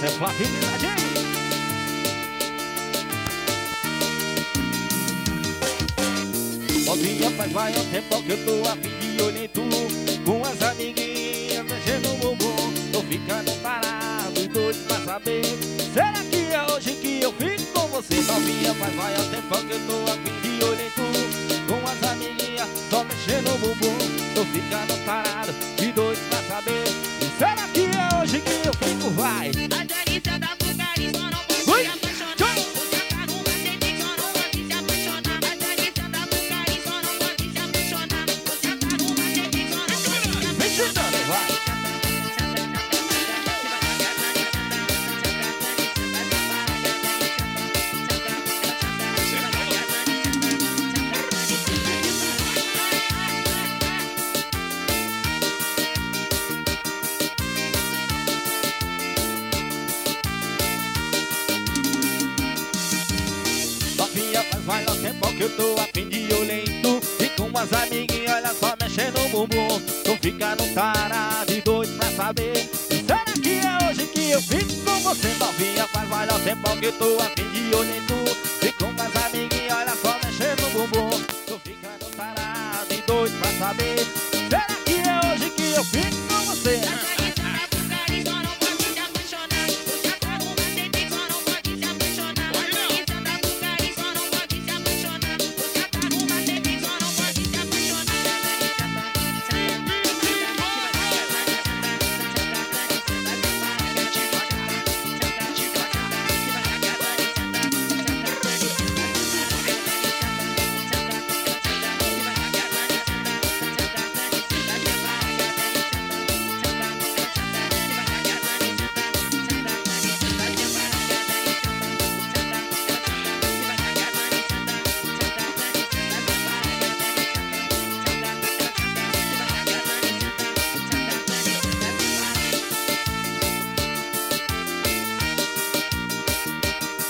é Flavinho Miladinho. Novinha, faz vai um tempo que eu tô a fim de olhar em tu, com as amiguinhas mexendo no bumbum. Tô ficando parado e doido pra saber, será que é hoje que eu fico com você? Novinha, faz vai um tempo que eu tô a fim de olhar em tu, com as amiguinhas só mexendo no bumbum. Tô ficando parado e doido pra saber, será que é hoje que eu fico? Vai! A delícia da Bulgária só não pode se apaixonar. Você tá no macete, só não pode se apaixonar. A delícia da Bulgária só não pode se apaixonar. Você tá no macete, só não pode se apaixonar. Vem chutando, vai! Vai no tempo que eu tô a fim de olhar em tu, e com as amiguinhas, olha só, mexendo no bumbum. Tô ficando tarado e doido pra saber, será que é hoje que eu fico com você? Novinha, vai no tempo que eu tô a fim de olhar em tu, e com as amiguinhas, olha só, mexendo no bumbum. Tô ficando tarado e doido pra saber, será que é hoje que eu fico com você?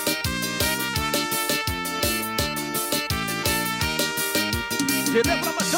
CD Promoção.